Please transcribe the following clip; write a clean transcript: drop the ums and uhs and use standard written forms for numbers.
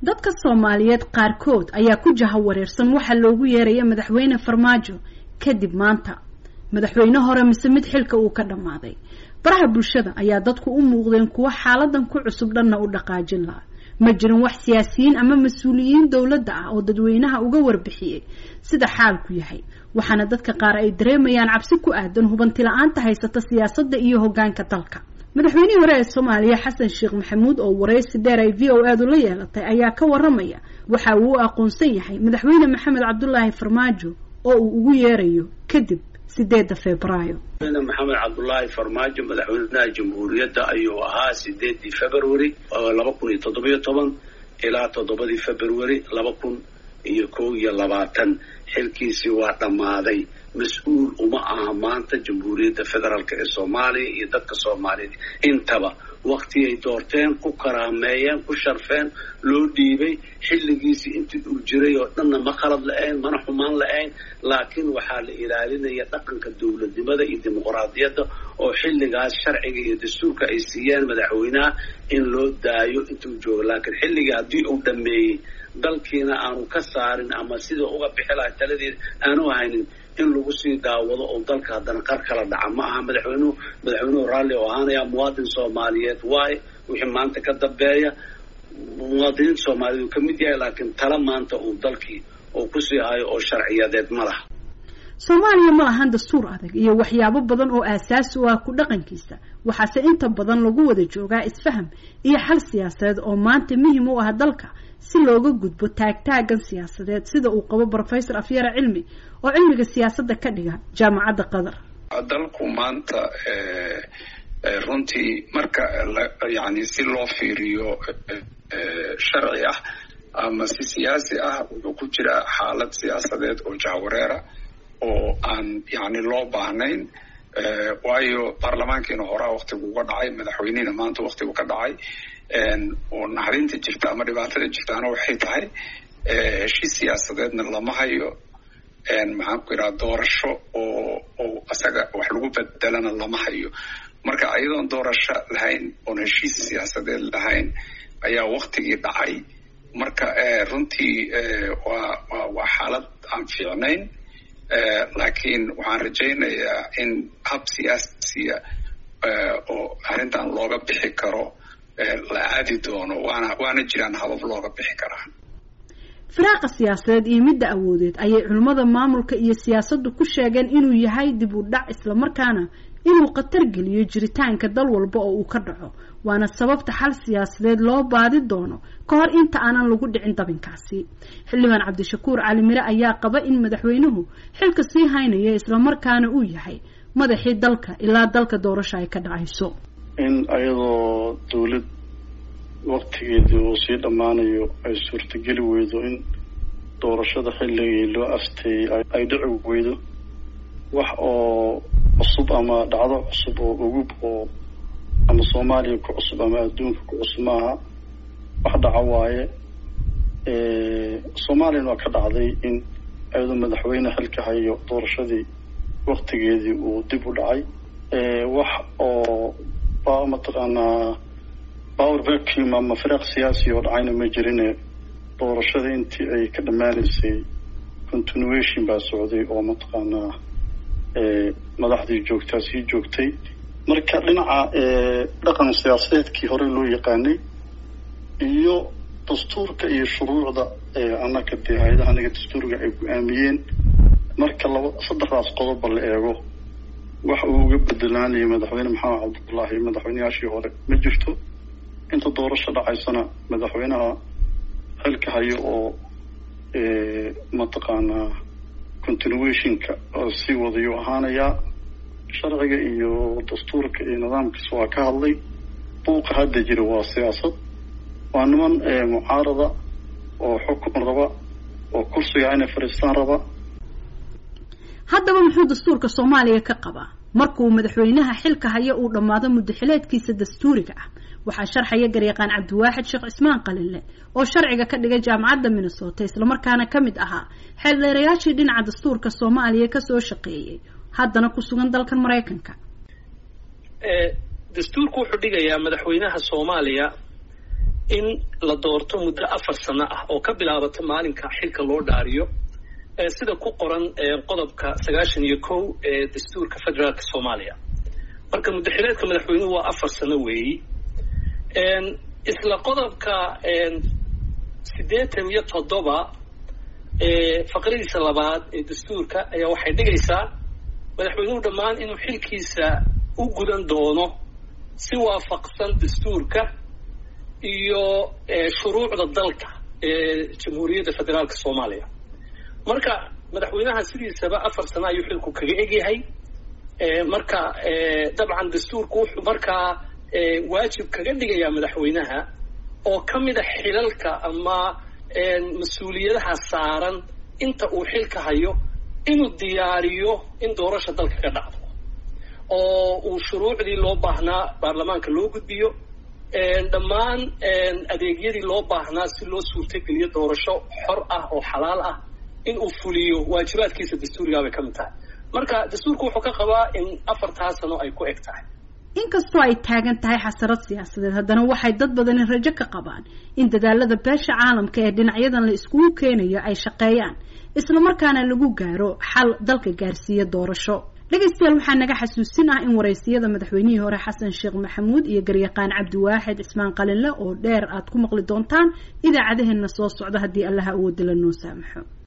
dadka Soomaaliyeed qaarkood ayaa ku jahawareersan waxa loogu yeeray madaxweyne Farmaajo kadib maanta madaxweyne hore mise mid xilka uu ka dhamaaday baraha bulshada ayaa dadku u muuqdeen kuwa xaaladan ku cusub dhanna u dhaqaajin la ma jirin wax siyaasiyiin ama mas'uuliyiin dawladda ah oo dadweynaha uga warbixiyay sida xaalku yahay waxaana dadka qaar ay dareemayaan cabsi ku aadan hubanti la'aanta haysata siyaasadda iyo hoggaanka dalka madaxweyne hore ee Soomaaliya Xasan Sheekh Maxamuud oo wareysi dheer ay VOA la yeelatay ayaa ka waramaya waxa uu aqoonsan yahay madaxweyne Maxamed Cabdullaahi Farmaajo oo uu ugu yeerayo kadib 8 Febraayo Maxamed Cabdullaahi Farmaajo madaxweynaha jamhuuriyadda ayuu ahaa 8 February 2017 ilaa 7 February 2021 xilkiisii waa dhamaaday mas'uul uma aha maanta jamhuuriyadda federaalka ee Soomaaliya iyo dadka Soomaaliyeed intaba waqti ay doorteen ku karaameeyeen ku sharfeen loo dhiibay xilligiisii intii uu jiray oo dhanna ma qalad la'ayn mana xumaan la'ayn laakiin waxaa la ilaalinaya dhaqanka dawladnimada iyo dimuqraadiyadda oo xilligaas sharciga iyo dastuurka ay siiyeen madaxweynaha in loo daayo intuu joogo laakiin xilliga haddii uu dhameeyay dalkiina aanu ka saarin ama sida uga bixi lahaa taladeed aanu haynin in lagu sii daawado oo dalka haddana qar kala dhaca ma aha madaxweynuhu raalli oo ahaanaya muwaadin Soomaaliyeed waay wixii maanta ka dambeeya muwaadiniin Soomaaliyeed ka mid yahay laakiin tala maanta uu dalkii oo ku sii hayo oo sharciyadeed ma laha Soomaaliya ma lahan dastuur adag iyo waxyaabo badan oo aasaas u ah ku dhaqankiisa waxaase inta badan lagu wada joogaa isfaham iyo xal siyaasadeed oo maanta muhiim u ah dalka si looga gudbo taagtaagan siyaasadeed sida uu qabo Professor Afyara Cilmi oo cilmiga siyaasadda ka dhiga jaamacadda Qatar dalku maanta runtii marka yani si loo fiiriyo sharci ah ama si siyaasi ah wuxuu ku jira xaalad siyaasadeed oo jahawareera oo aan yani loo baahnayn waayo baarlamaankiina horaa waqtigu uga dhacay madaxweynihina maanta waqtigu ka dhacay oo naxarinta jirta ama dhibaatada jirtaana waxay tahay heshiis siyaasadeedna lama hayo maxaan ku yidhaha doorasho oo asaga wax lagu bedelana lama hayo marka ayadoon doorasho lahayn oon heshiis siyaasadeed lahayn ayaa waqtigii dhacay marka runtii waa xaalad aan fiicnayn laakiin waxaan rajaynayaa in hab siyaasiya oo arrintan looga bixi karo la aadi doono waana jiraan habab looga bixi karaa firaaqa siyaasadeed iyo midda awoodeed ayay culimada maamulka iyo siyaasaddu ku sheegeen inuu yahay dib u dhac isla markaana inuu qatar geliyo jiritaanka dal walba oo uu ka dhaco waana sababta xal siyaasadeed loo baadi doono ka hor inta aanan lagu dhicin dabinkaasi xildhibaan Cabdishakuur Cali Mire ayaa qaba in madaxweynuhu xilka sii haynayo isla markaana uu yahay madaxii dalka ilaa dalka doorasho ay ka dhacayso in ayadoo dawlad waqtigeedii uu sii dhammaanayo ay suurtageli weydo in doorashada xilligii loo asteeyay ay dhici weydo wax oo cusub ama dhacdo cusub oo ugu oo ama Soomaaliya ku cusub ama adduunka ku cusub maaha wax dhaca waaye Soomaaliya waa ka dhacday in ayadoo madaxweyne xilka hayo doorashadii waqtigeedii uu dib u dhacay wax oo mataqaanaa power vacuum ama firaaq siyaasi oo dhacayna ma jirine doorashada intii ay ka dhammaanaysay continuation baa socday oo mataqaanaa madaxdii joogtaa sii joogtay marka dhinaca dhaqan siyaasadeedkii hore loo yaqaanay iyo dastuurka iyo shuruucda annaka dee hay'adaha anaga dastuurka ay go'aamiyeen marka saddexdaas qodob la eego wax uu uga bedelaanayay madaxweyne Maxamed Cabdullaahi madaxweynayaashii hore ma jirto inta doorasho dhacaysana madaxweynaha xilka hayo oo mataqaanaa continuationka sii wadayo ahaanaya sharciga iyo dastuurka iyo nidaamkiisa waa ka hadlay buuqa hadda jira waa siyaasad waa niman mucaarada oo xukun raba oo kursiga inay fariistaan raba haddaba muxuu dastuurka Soomaaliya ka qabaa markuu madaxweynaha xilka hayo uu dhamaado muddo xileedkiisa dastuuriga ah waxaa sharxaya garyaqaan Cabdiwaaxid Sheekh Ismaan Qalile oo sharciga ka dhigay jaamacadda Minnesota isla markaana kamid ahaa xildhibaanayaashii dhinaca dastuurka Soomaaliya ka soo shaqeeyay haddana ku sugan dalkan Mareykanka dastuurku wuxuu dhigayaa madaxweynaha Soomaaliya in la doorto muddo 4 sano ah oo ka bilaabata maalinka xilka loo dhaariyo sida ku qoran qodobka 91 ee dastuurka federaalka Soomaaliya. marka muddaxileedka madaxweynuhu waa 4 sano weeyi. isla qodobka 87 faqradiisa labaad ee dastuurka ayaa waxay dhigaysaa madaxweynuhu dhammaan inuu xilkiisa u gudan doono si waafaqsan dastuurka iyo shuruucda dalka ee Jamhuuriyadda Federaalka Soomaaliya. marka madaxweynaha sidiisaba 4 sano ayuu xilku kaga egyahay. marka dabcan dastuurku wuxuu markaa waajib kaga dhigayaa madaxweynaha oo kamid ah xilalka ama mas-uuliyadaha saaran inta uu xilka hayo inuu diyaariyo in doorasho dalka ka dhacdo oo uu shuruucdii loo baahnaa baarlamaanka loo gudbiyo dhammaan adeegyadii loo baahnaa si loo suurtageliyo doorasho xor ah oo xalaal ah in uu fuliyo waajibaadkiisa dastuuriga bay ka mid tahay. marka dastuurku wuxuu ka qabaa in 4 sano ay ku eg tahay. inkastoo ay taagan tahay xasarad siyaasadeed haddana waxay dad badani rajo ka qabaan in dadaalada beesha caalamka ee dhinacyadan la iskugu keenayo ay shaqeeyaan isla markaana lagu gaaro xal dalka gaarsiiya doorasho. dhegaystayaal waxaa naga xasuusin ah in waraysiyada madaxweynihii hore xasan sheekh maxamuud iyo garyaqaan cabdiwaaxid cismaan qalinle oo dheer aad ku maqli doontaan idaacadaheena soo socda haddii allaha awoodda la noo saamaxo.